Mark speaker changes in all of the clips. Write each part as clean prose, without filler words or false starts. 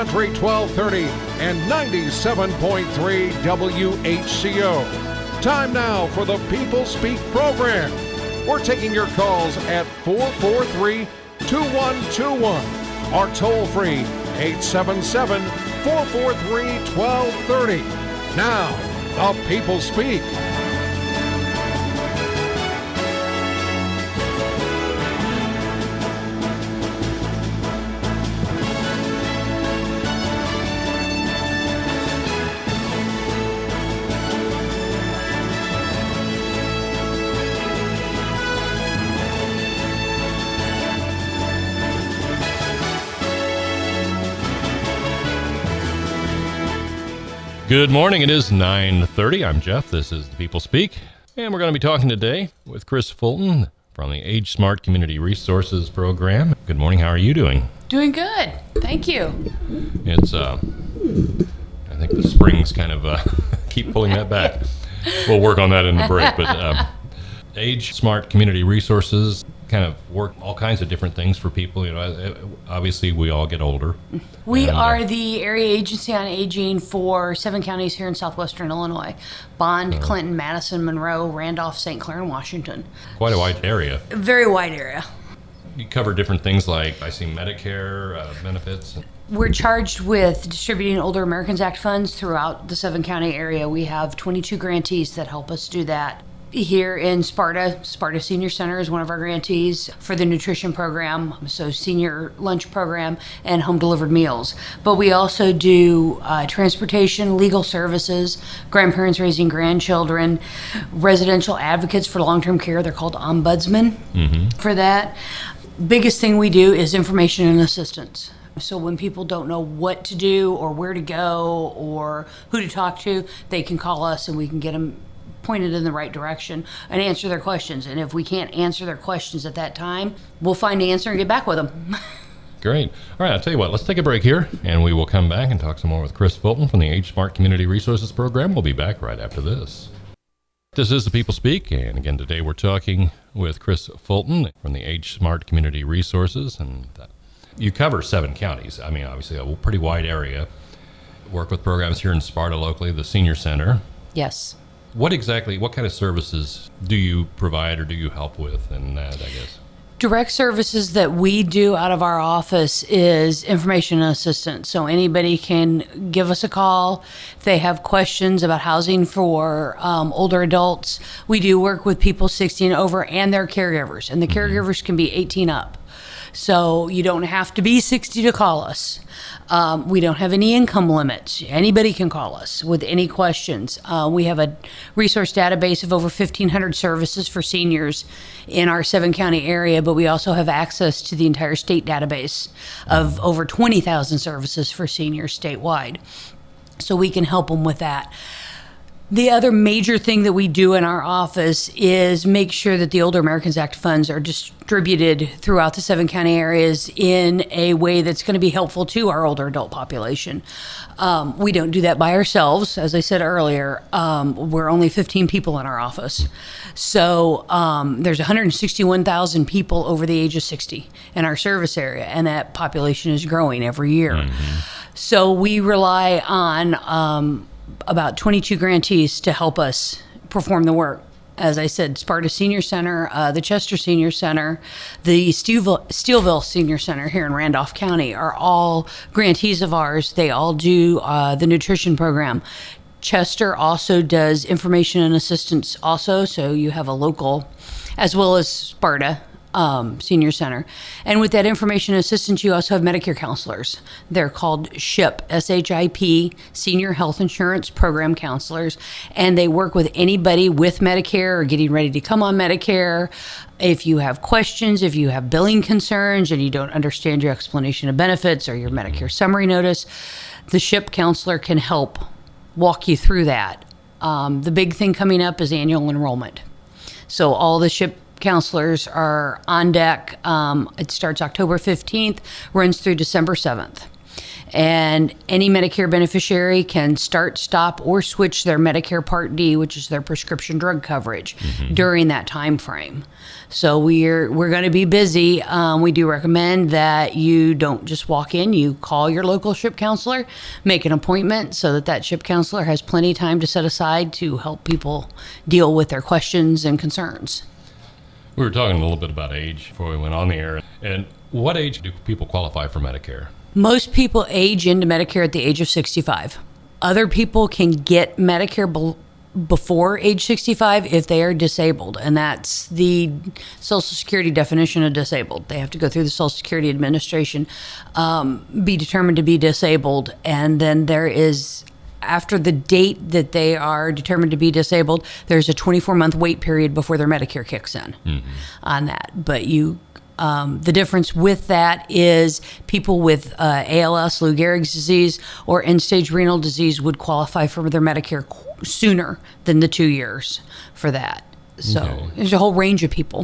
Speaker 1: 1230 and 97.3 WHCO. Time now for the People Speak program. We're taking your calls at 443-2121 or toll free 877-443-1230. Now, the People Speak.
Speaker 2: Good morning. It is 9:30. I'm Jeff. This is the People Speak, and we're going to be talking today with Chris Fulton from the Age Smart Community Resources Program. Good morning. How are you doing?
Speaker 3: Doing good. Thank you.
Speaker 2: It's I think the springs kind of keep pulling that back. We'll work on that in the break. But Age Smart Community Resources kind of work all kinds of different things for people. You know, obviously we all get older.
Speaker 3: We are the area agency on aging for 7 counties here in southwestern Illinois: Bond, Clinton, Madison, Monroe, Randolph, St. Clair, and Washington.
Speaker 2: Quite a wide area.
Speaker 3: A very wide area.
Speaker 2: You cover different things like, I see, Medicare benefits.
Speaker 3: We're charged with distributing Older Americans Act funds throughout the 7 county area. We have 22 grantees that help us do that. Here in Sparta Senior Center is one of our grantees for the nutrition program, so senior lunch program and home delivered meals. But we also do transportation, legal services, grandparents raising grandchildren, residential advocates for long-term care. They're called ombudsmen for that. Biggest thing we do is information and assistance. So when people don't know what to do or where to go or who to talk to, they can call us and we can get them pointed in the right direction and answer their questions. And if we can't answer their questions at that time, we'll find the answer and get back with them.
Speaker 2: Great. All right, I'll tell you what, let's take a break here, and we will come back and talk some more with Chris Fulton from the Age Smart Community Resources Program. We'll be back right after this. This is the People Speak, and again today we're talking with Chris Fulton from the Age Smart Community Resources, and you cover 7 counties. I mean, obviously a pretty wide area. Work with programs here in Sparta locally, the Senior Center.
Speaker 3: Yes.
Speaker 2: What kind of services do you provide or do you help with in that, I guess?
Speaker 3: Direct services that we do out of our office is information and assistance. So anybody can give us a call if they have questions about housing for older adults. We do work with people 60 and over and their caregivers, and the caregivers can be 18 up. So you don't have to be 60 to call us. We don't have any income limits. Anybody can call us with any questions. We have a resource database of over 1,500 services for seniors in our 7 county area, but we also have access to the entire state database of over 20,000 services for seniors statewide. So we can help them with that. The other major thing that we do in our office is make sure that the Older Americans Act funds are distributed throughout the 7 county areas in a way that's going to be helpful to our older adult population. We don't do that by ourselves. As I said earlier, we're only 15 people in our office. So there's 161,000 people over the age of 60 in our service area, and that population is growing every year. So we rely on about 22 grantees to help us perform the work. As I said, Sparta Senior Center, the Chester Senior Center, the Steelville Senior Center here in Randolph County are all grantees of ours. They all do the nutrition program. Chester also does information and assistance also, so you have a local, as well as Sparta Senior Center. And with that information assistance, you also have Medicare counselors. They're called SHIP, S-H-I-P, Senior Health Insurance Program Counselors, and they work with anybody with Medicare or getting ready to come on Medicare. If you have questions, if you have billing concerns and you don't understand your explanation of benefits or your Medicare summary notice, the SHIP counselor can help walk you through that. The big thing coming up is annual enrollment. So all the SHIP counselors are on deck. It starts October 15th, runs through December 7th. And any Medicare beneficiary can start, stop, or switch their Medicare Part D, which is their prescription drug coverage, during that time frame. So we're going to be busy. We do recommend that you don't just walk in. You call your local SHIP counselor, make an appointment so that SHIP counselor has plenty of time to set aside to help people deal with their questions and concerns.
Speaker 2: We were talking a little bit about age before we went on the air. And what age do people qualify for Medicare?
Speaker 3: Most people age into Medicare at the age of 65. Other people can get Medicare before age 65 if they are disabled, and that's the Social Security definition of disabled. They have to go through the Social Security Administration, be determined to be disabled, and then there is, after the date that they are determined to be disabled, there's a 24-month wait period before their Medicare kicks in on that. But the difference with that is people with ALS, Lou Gehrig's disease, or end-stage renal disease would qualify for their Medicare sooner than the 2 years for that. So There's a whole range of people.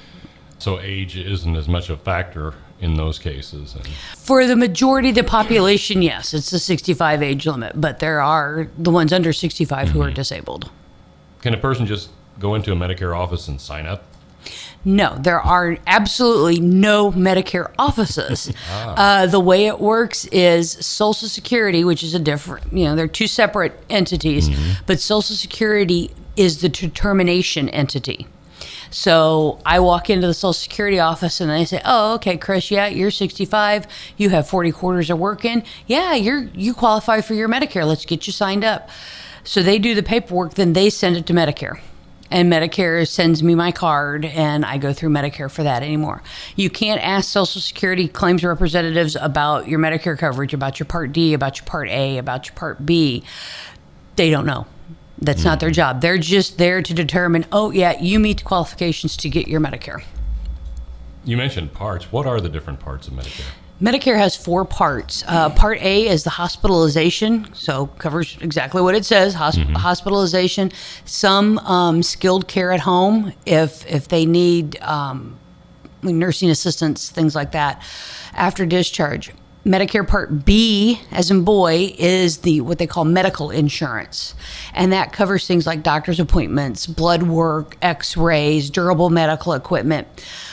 Speaker 2: So age isn't as much a factor in those cases.
Speaker 3: For the majority of the population, yes, it's the 65 age limit, but there are the ones under 65 who are disabled.
Speaker 2: Can a person just go into a Medicare office and sign up?
Speaker 3: No, there are absolutely no Medicare offices. The way it works is Social Security, which is a different, they're two separate entities, but Social Security is the determination entity. So I walk into the Social Security office and they say, oh, okay, Chris, yeah, you're 65. You have 40 quarters of work in. Yeah, you qualify for your Medicare. Let's get you signed up. So they do the paperwork, then they send it to Medicare. And Medicare sends me my card, and I go through Medicare for that anymore. You can't ask Social Security claims representatives about your Medicare coverage, about your Part D, about your Part A, about your Part B. They don't know. That's not their job. They're just there to determine, oh, yeah, you meet the qualifications to get your Medicare.
Speaker 2: You mentioned parts. What are the different parts of Medicare?
Speaker 3: Medicare has 4 parts. Part A is the hospitalization, so covers exactly what it says, hospitalization. Some skilled care at home if they need nursing assistance, things like that, after discharge. Medicare Part B, as in boy, is what they call medical insurance. And that covers things like doctor's appointments, blood work, x-rays, durable medical equipment.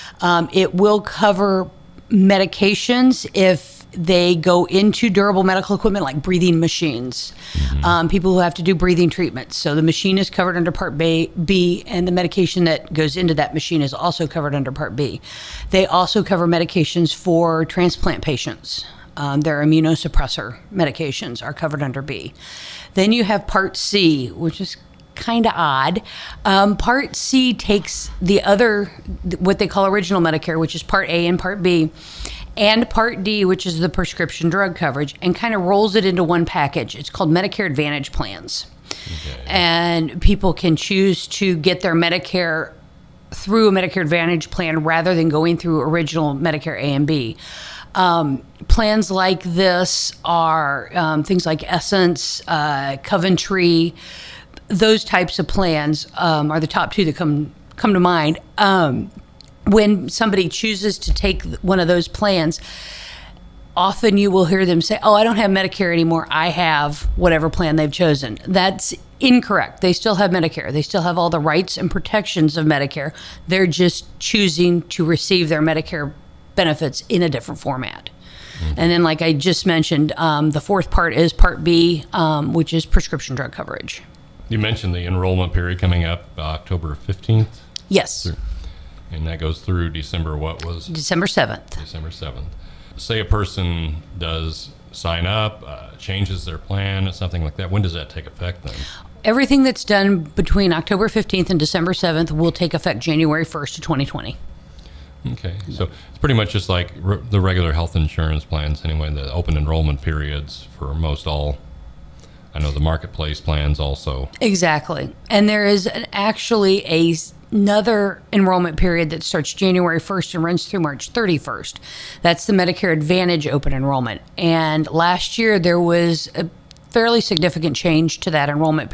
Speaker 3: It will cover medications if they go into durable medical equipment like breathing machines, people who have to do breathing treatments. So the machine is covered under Part B, and the medication that goes into that machine is also covered under Part B. They also cover medications for transplant patients. Their immunosuppressor medications are covered under B. Then you have Part C, which is kind of odd. Part C takes the other, what they call original Medicare, which is Part A and Part B, and Part D, which is the prescription drug coverage, and kind of rolls it into one package. It's called Medicare Advantage plans. Okay. And people can choose to get their Medicare through a Medicare Advantage plan rather than going through original Medicare A and B. Plans like this are things like Essence, Coventry. Those types of plans are the top 2 that come to mind. When somebody chooses to take one of those plans, often you will hear them say, oh, I don't have Medicare anymore. I have whatever plan they've chosen. That's incorrect. They still have Medicare. They still have all the rights and protections of Medicare. They're just choosing to receive their Medicare benefits in a different format. And then, like I just mentioned, the 4th part is Part B, which is prescription drug coverage.
Speaker 2: You mentioned the enrollment period coming up October 15th?
Speaker 3: Yes.
Speaker 2: And that goes through December, what was?
Speaker 3: December 7th.
Speaker 2: December 7th. Say a person does sign up, changes their plan, something like that. When does that take effect then?
Speaker 3: Everything that's done between October 15th and December 7th will take effect January 1st of 2020.
Speaker 2: Okay, so it's pretty much just like the regular health insurance plans anyway, the open enrollment periods for most all. I know the marketplace plans also. Exactly.
Speaker 3: And there is actually another enrollment period that starts January 1st and runs through March 31st. That's the Medicare Advantage open enrollment. And last year there was a fairly significant change to that enrollment period.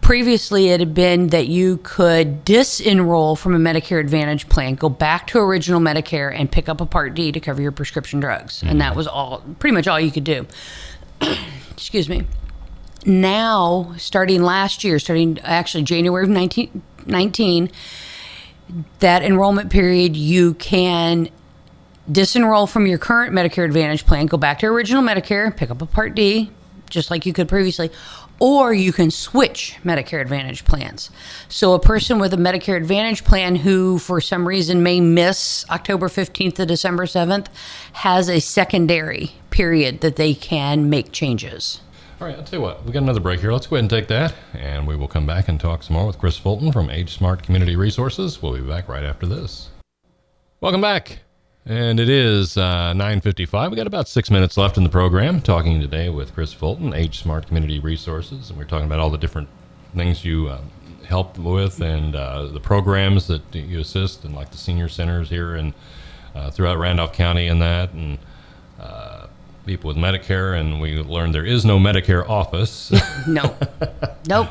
Speaker 3: Previously, it had been that you could disenroll from a Medicare Advantage plan, go back to original Medicare, and pick up a Part D to cover your prescription drugs. And that was pretty much all you could do. Excuse me. Now, starting last year, starting actually January of 19, that enrollment period, you can disenroll from your current Medicare Advantage plan, go back to original Medicare, pick up a Part D, just like you could previously, or you can switch Medicare Advantage plans. So a person with a Medicare Advantage plan who, for some reason, may miss October 15th to December 7th has a secondary period that they can make changes.
Speaker 2: All right, I'll tell you what, we got another break here. Let's go ahead and take that, and we will come back and talk some more with Chris Fulton from Age Smart Community Resources. We'll be back right after this. Welcome back. And it is 9:55. We got about 6 minutes left in the program, talking today with Chris Fulton, Age Smart Community Resources, and we're talking about all the different things you help with and the programs that you assist, and like the senior centers here and throughout Randolph County and that, and people with Medicare. And we learned there is no Medicare office.
Speaker 3: No. Nope.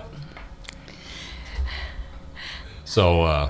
Speaker 2: So,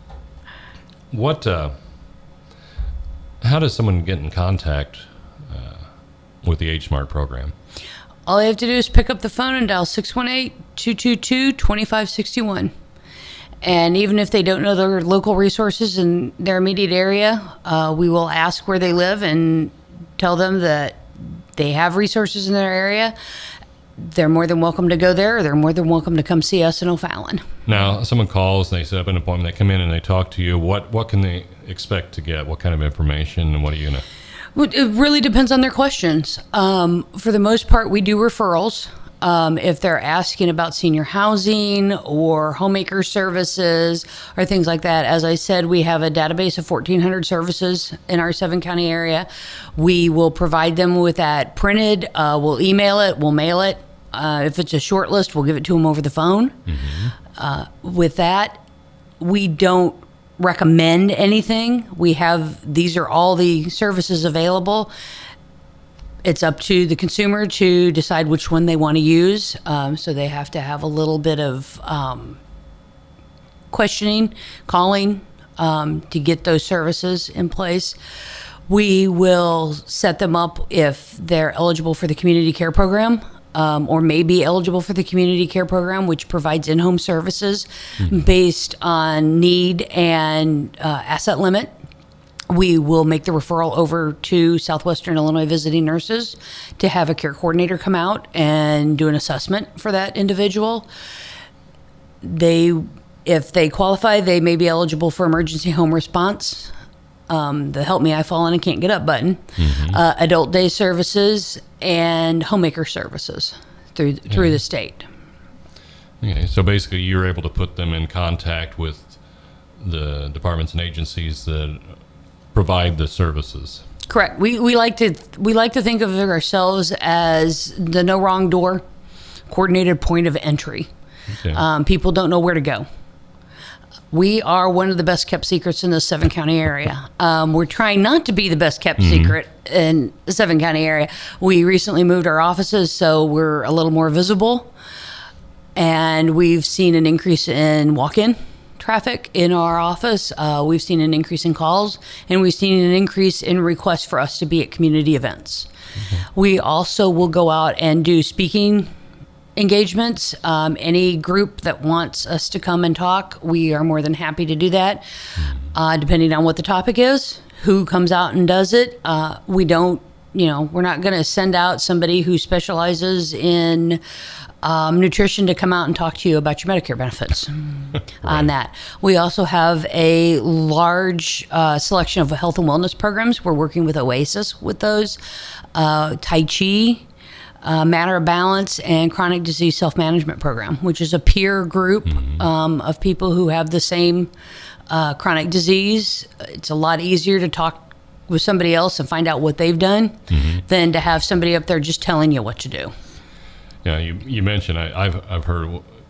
Speaker 2: how does someone get in contact with the Age Smart program?
Speaker 3: All they have to do is pick up the phone and dial 618-222-2561. And even if they don't know their local resources in their immediate area, we will ask where they live and tell them that they have resources in their area. They're more than welcome to go there, or they're more than welcome to come see us in O'Fallon.
Speaker 2: Now, someone calls and they set up an appointment, they come in and they talk to you. What can they expect to get? What kind of information, and what are you going to...
Speaker 3: Well, it really depends on their questions. For the most part, we do referrals. If they're asking about senior housing or homemaker services or things like that, as I said, we have a database of 1,400 services in our 7-county area. We will provide them with that printed. We'll email it. We'll mail it. If it's a short list, we'll give it to them over the phone. With that, we don't recommend anything. These are all the services available. It's up to the consumer to decide which one they want to use. So they have to have a little bit of questioning, calling to get those services in place. We will set them up if they're eligible for the community care program, or may be eligible for the community care program, which provides in-home services based on need and asset limit. We will make the referral over to Southwestern Illinois Visiting Nurses to have a care coordinator come out and do an assessment for that individual. If they qualify, they may be eligible for emergency home response, the Help Me I Fallen and Can't Get Up button, adult day services, and homemaker services through the state.
Speaker 2: Okay, so basically you're able to put them in contact with the departments and agencies that provide the services.
Speaker 3: Correct. We like to think of ourselves as the no wrong door coordinated point of entry. Okay. People don't know where to go. We are one of the best kept secrets in the 7-county area. We're trying not to be the best kept secret in the 7-county area. We recently moved our offices, so we're a little more visible, and we've seen an increase in walk-in traffic in our office. We've seen an increase in calls, and we've seen an increase in requests for us to be at community events. We also will go out and do speaking engagements. Any group that wants us to come and talk, we are more than happy to do that, depending on what the topic is, who comes out and does it. We're not going to send out somebody who specializes in nutrition to come out and talk to you about your Medicare benefits on that. We also have a large selection of health and wellness programs. We're working with Oasis with those, Tai Chi, Matter of Balance, and Chronic Disease Self-Management Program, which is a peer group of people who have the same chronic disease. It's a lot easier to talk with somebody else and find out what they've done than to have somebody up there just telling you what to do.
Speaker 2: Yeah, you mentioned I've heard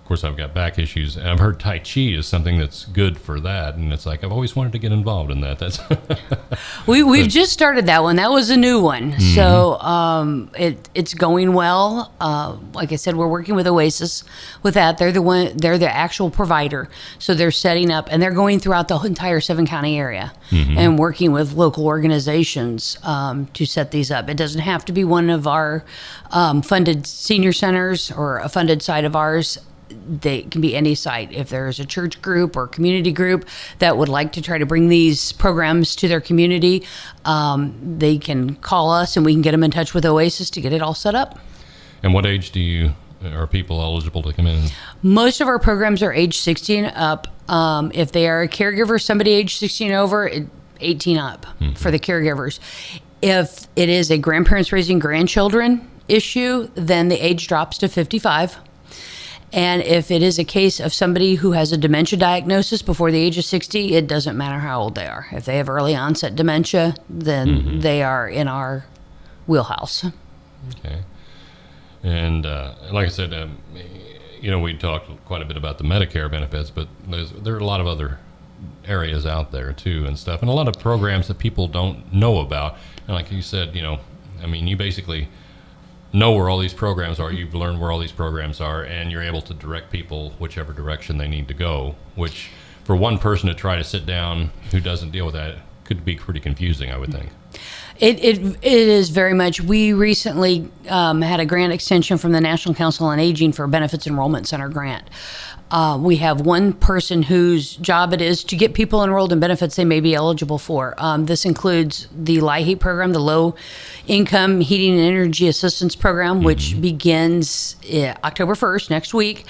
Speaker 2: course, I've got back issues, and I've heard Tai Chi is something that's good for that, and it's like I've always wanted to get involved in that. That's
Speaker 3: we've just started that one. That was a new one, so it's going well. Like I said, we're working with Oasis with that. They're the actual provider, so they're setting up and they're going throughout the entire 7-county area and working with local organizations to set these up. It doesn't have to be one of our funded senior centers or a funded site of ours. They can be any site. If there's a church group or community group that would like to try to bring these programs to their community, they can call us and we can get them in touch with Oasis to get it all set up.
Speaker 2: And what age are people eligible to come in?
Speaker 3: Most of our programs are age 16 up. If they are a caregiver, somebody age 16 over, 18 up for the caregivers. If it is a grandparents raising grandchildren issue, then the age drops to 55. And if it is a case of somebody who has a dementia diagnosis before the age of 60, it doesn't matter how old they are. If they have early onset dementia, then they are in our wheelhouse.
Speaker 2: Okay. And like I said, we talked quite a bit about the Medicare benefits, but there are a lot of other areas out there too and stuff, and a lot of programs that people don't know about. And like you said, you basically know where all these programs are. You've learned where all these programs are, and you're able to direct people whichever direction they need to go, which for one person to try to sit down who doesn't deal with that could be pretty confusing, I would think.
Speaker 3: It is very much. We recently had a grant extension from the National Council on Aging for a Benefits Enrollment Center grant. We have one person whose job it is to get people enrolled in benefits they may be eligible for. This includes the LIHEAP program, the Low Income Heating and Energy Assistance Program, which begins October 1st, next week.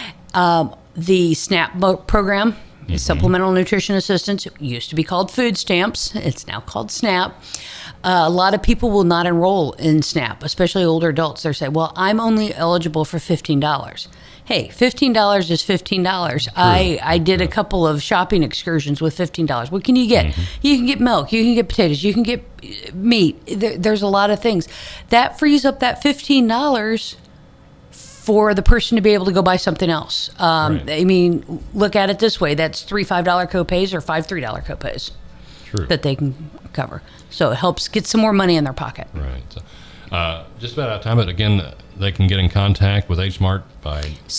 Speaker 3: The SNAP program, Supplemental Nutrition Assistance, used to be called food stamps. It's now called SNAP. A lot of people will not enroll in SNAP, especially older adults. They say, well, I'm only eligible for $15. Hey, $15 is $15. I did a couple of shopping excursions with $15. What can you get? You can get milk. You can get potatoes. You can get meat. There's a lot of things. That frees up that $15 for the person to be able to go buy something else. I mean, look at it this way. That's 3 $5 copays or 5 $3 copays that they can cover. So it helps get some more money in their pocket.
Speaker 2: Right. So, just about out of time, but again, they can get in contact with HSmart by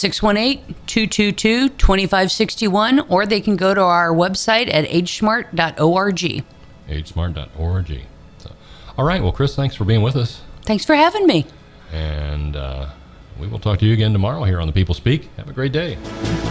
Speaker 3: 618-222-2561, or they can go to our website at hsmart.org.
Speaker 2: hsmart.org. So, all right. Well, Chris, thanks for being with us.
Speaker 3: Thanks for having me.
Speaker 2: And we will talk to you again tomorrow here on The People Speak. Have a great day.